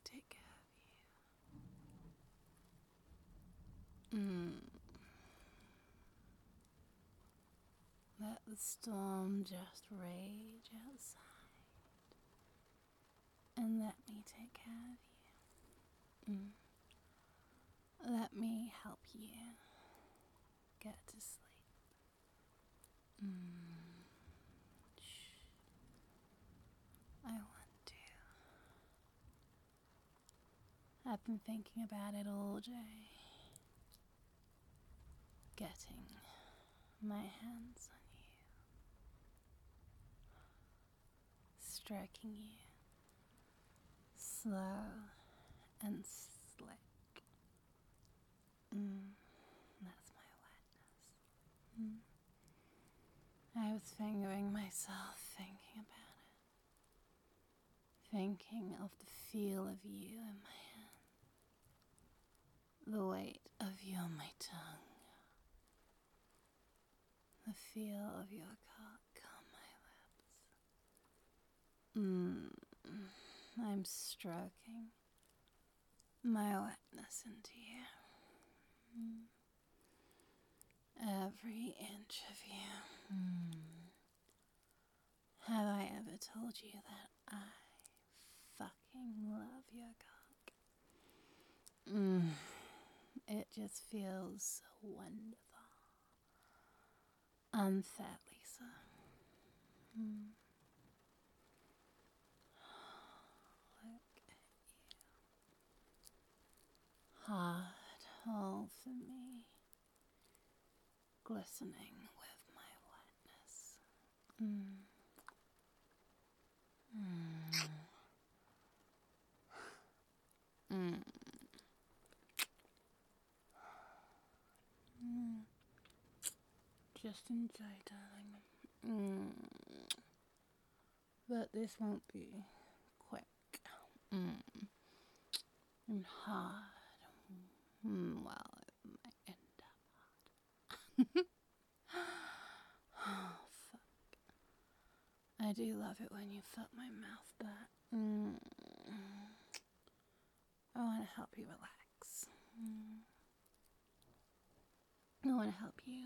take care of you. Let the storm just rage outside, and let me take care of you. Let me help you get to sleep. Shh. I want to. I've been thinking about it all day. Getting my hands on you. Stroking you. Slow and slick. That's my wetness. I was fingering myself, thinking about it. Thinking of the feel of you in my hand. The weight of you on my tongue. The feel of your cock on my lips. I'm stroking my wetness into you. Every inch of you. Have I ever told you that I fucking love your cock? It just feels so wonderful. Unfairly so. Look at you. Hard all for me. Glistening with my wetness. Just enjoy, darling. But this won't be quick. And hard. Well, it might end up hard. Oh, fuck. I do love it when you fuck my mouth, but I want to help you relax. I want to help you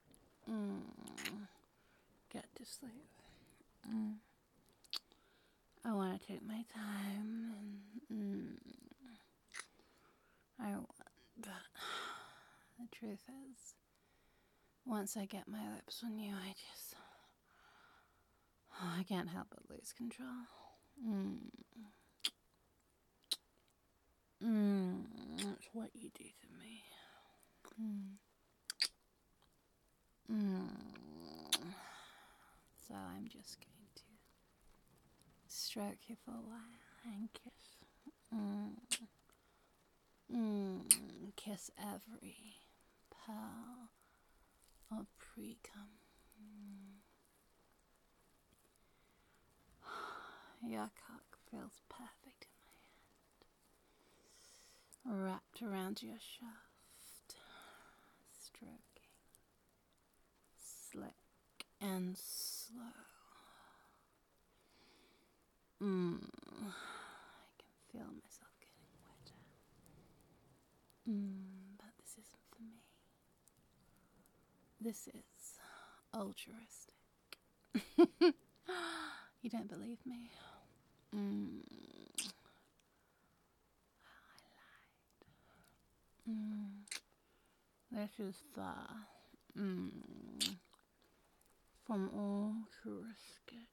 get to sleep. I want to take my time but the truth is, once I get my lips on you, I can't help but lose control. That's what you do to me. So I'm just going to stroke you for a while and kiss. Kiss every pearl of pre-cum. Your cock feels perfect in my hand. Wrapped around your shaft. Stroking. Slick and slow. I can feel myself getting wetter. But this isn't for me. This is altruistic. You don't believe me? I lied. This is far from altruistic.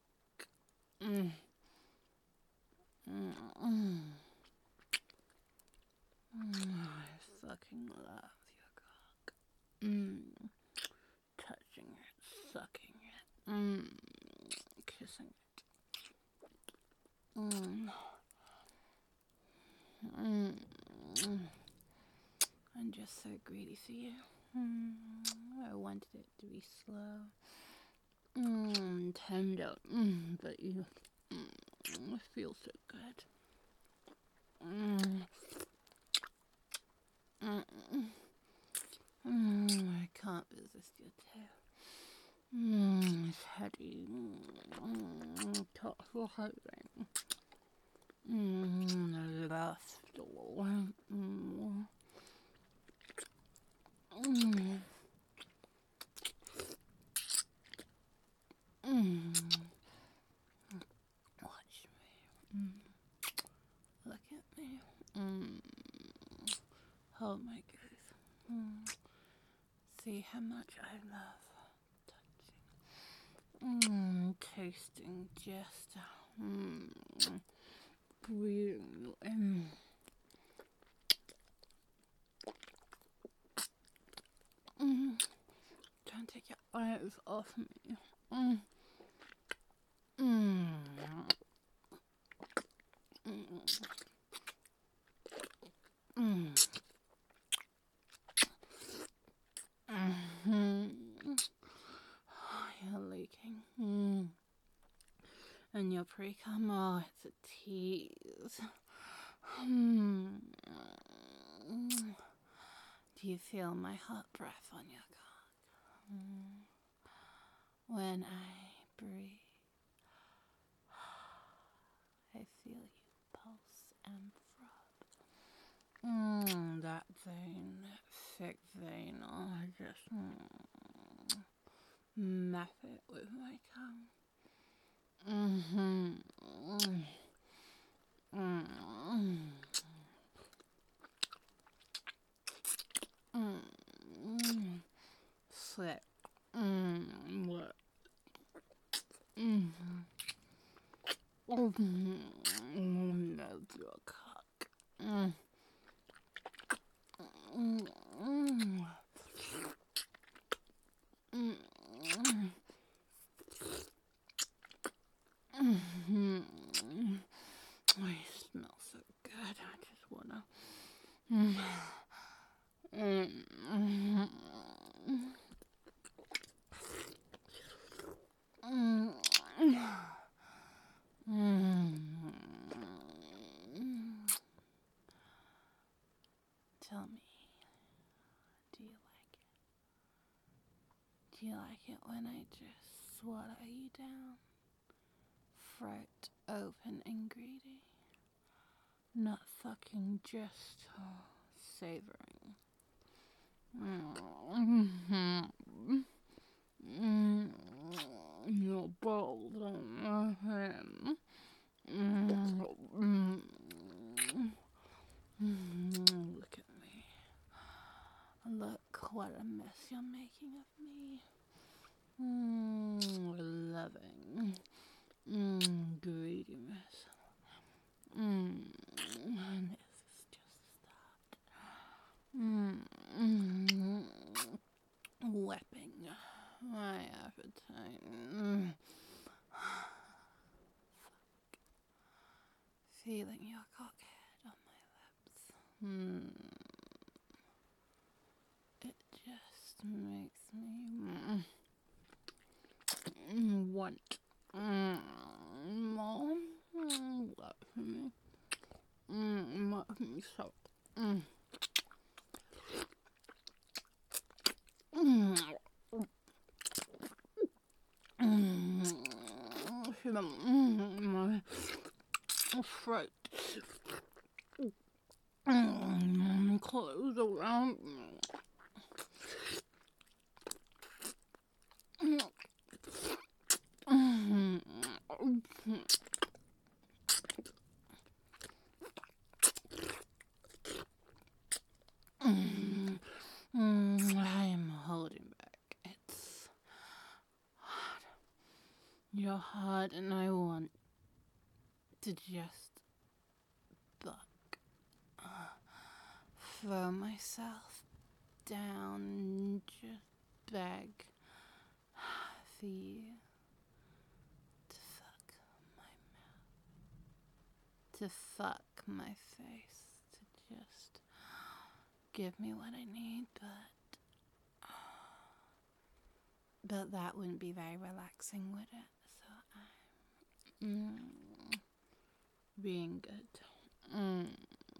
I fucking love your cock. Touching it, sucking it, kissing it. I'm just so greedy for you. I wanted it to be slow, tender, but you feel so good. I can't resist your tail. It's heady. Tough for holding. Last one. Mm. Watch me. Look at me. Hold my gaze. See how much I love touching. Tasting just. Breathing in. Don't take your eyes off me. You're leaking. And your pre-cum, oh, it's a tease. Do you feel my hot breath on your cock? When I breathe, I feel you pulse and throb. That vein, that thick vein, oh, I just map it with my cum. Slick. What? That's your cock. Oh, you smell so good. I just wanna. Tell me, do you like it? Do you like it when I just swallow you down? Throat open and greedy? Not fucking just savoring. Your balls on my hand. Look at me. Look what a mess you're making of me. Loving. Greedy mess. And this is just start. Wepping my appetite. Feeling your cockhead on my lips. It just makes me want more. Love me. Love me so. My throat. Clothes around me. I am holding back. It's hard. You're hard, and I want to just buck. Throw myself down and just beg for you to fuck my mouth, to fuck my face, to just give me what I need, but that wouldn't be very relaxing, would it? So I'm being good.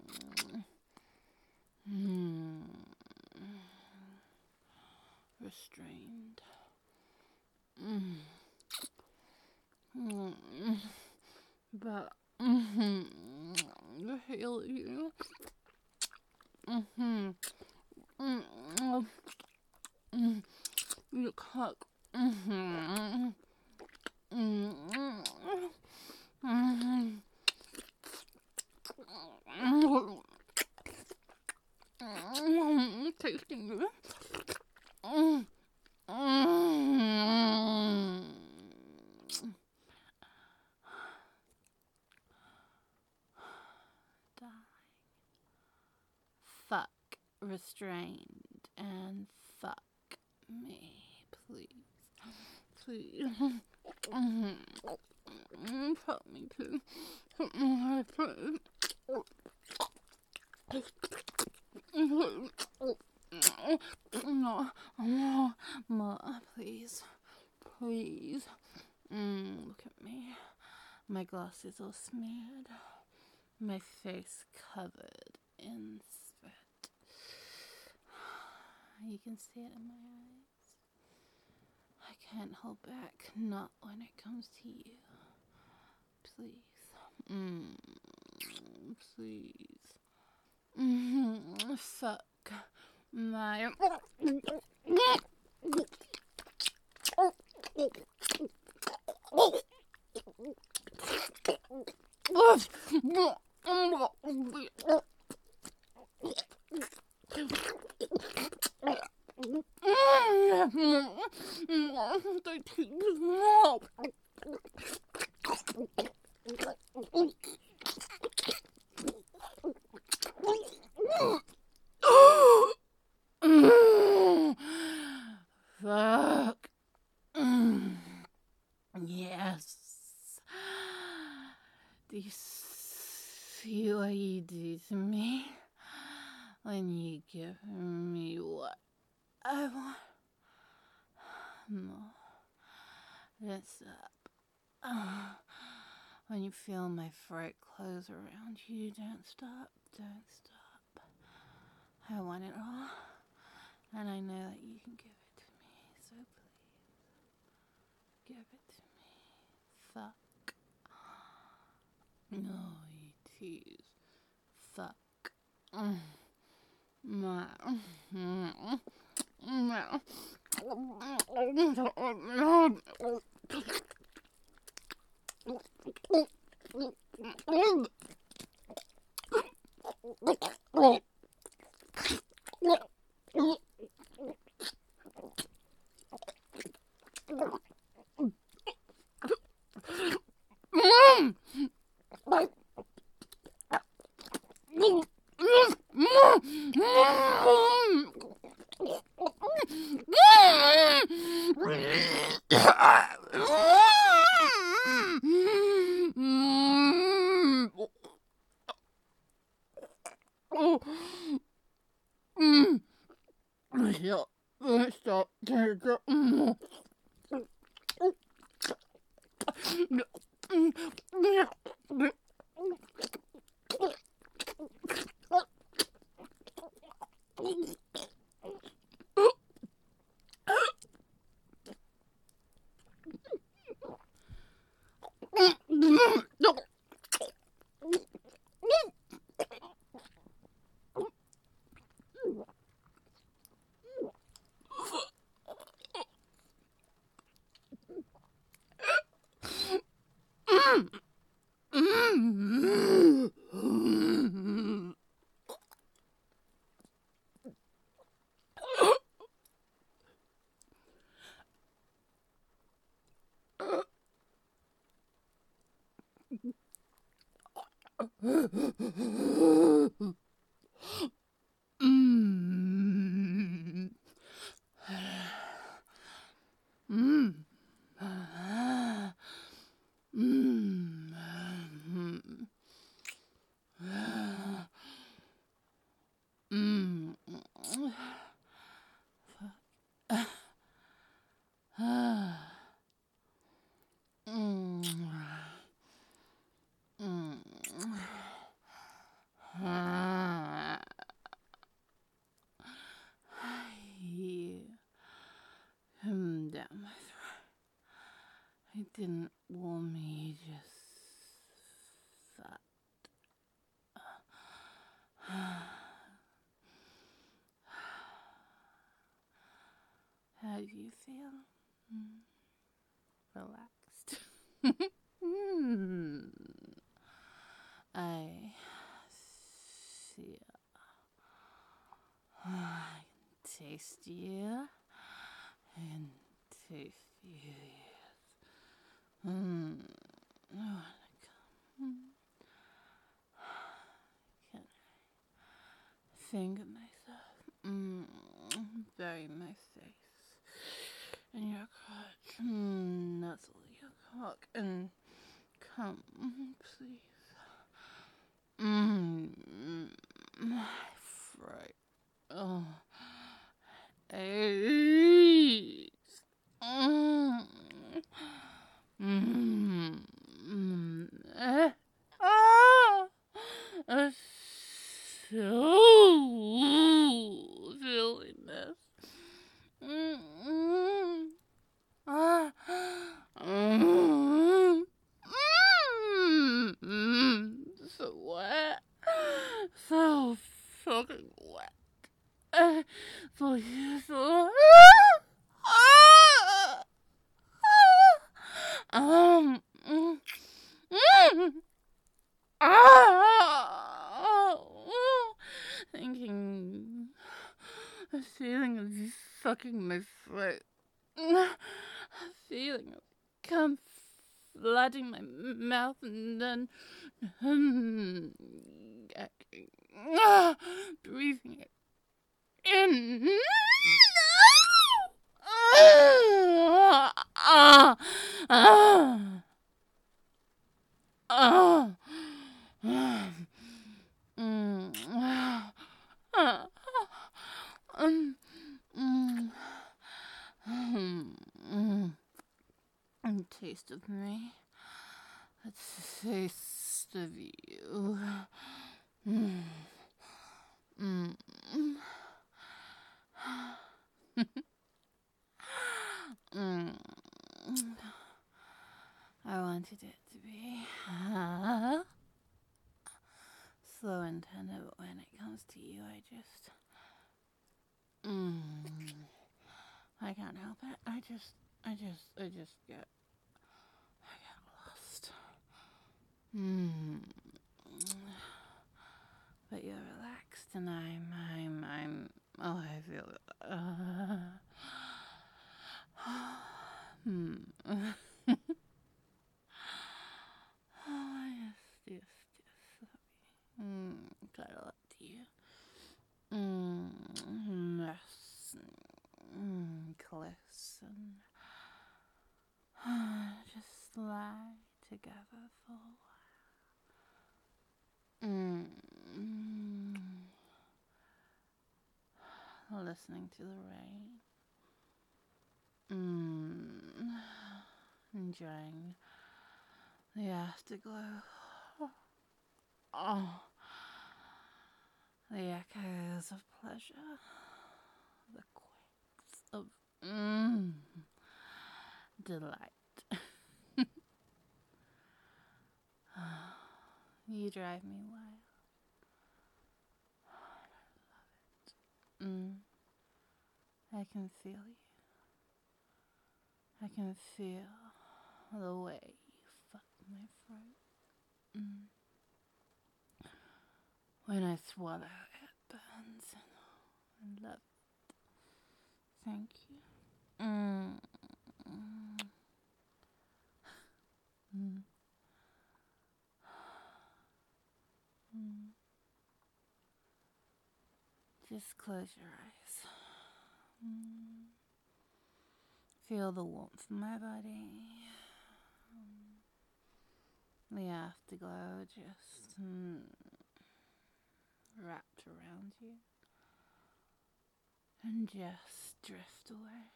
Restrained. But heal you. Mm-hmm. Mm-hmm. You cook. Mm-hmm. Mm-hmm. Mm-hmm. Tasting good. Fuck restrained and fuck me, please. Please. Fuck me, please. Fuck me, please. No, no, Ma, please, please. Look at me. My glasses all smeared. My face covered in sweat. You can see it in my eyes. I can't hold back, not when it comes to you. Please. Please. Fuck my... Fuck. Yes. Do you see what you do to me? When you give me what I want. No. Don't stop. When you feel my throat close around you, don't stop. Don't stop. I want it all. And I know that you can give it to me. So please. Give it to me. Fuck. No, you tease. Fuck. Stop. You come down my throat. It didn't warm me, you just believe you feel relaxed. I feel. I can taste you. I can taste you. I wanna come. Can I finger myself? Bury my face in your crotch. Nuzzle your cock and come, please. My fright. Oh. Ace. A so silliness. So wet. So fucking wet. So you um mm, mm, thinking a feeling of you sucking my throat. A feeling of cum flooding my mouth and then breathing it in. Taste of me. A taste of you. I wanted it to be slow and tender, but when it comes to you, I can't help it. I just get lost. But you're relaxed, and oh, I feel it. Oh, yes. Cuddle up to you. Mess. Close and just lie together for a while. Listening to the rain. Enjoying the afterglow. Oh, the echoes of pleasure. The quakes of delight. You drive me wild. I love it. I can feel you. I can feel the way you fuck my throat. When I swallow, it burns. I love it. Thank you. Just close your eyes. Feel the warmth of my body. The afterglow just wrapped around you. And just drift away.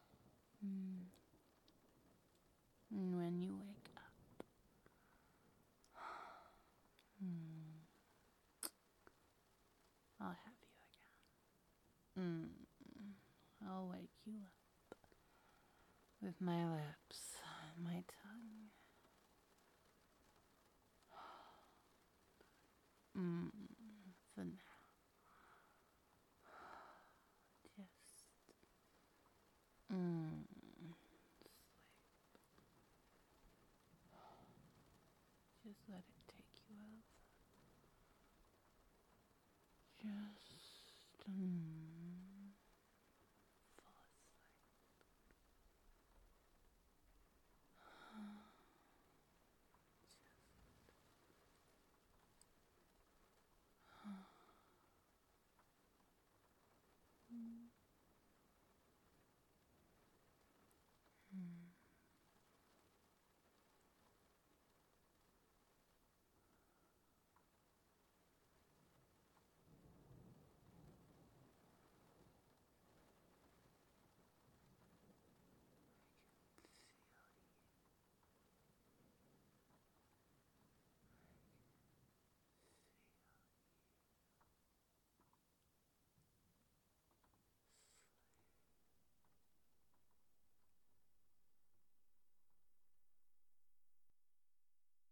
And when you wake up, I'll have you again. I'll wake you up with my lips, my tongue. For now. Just Just let it take you over. Just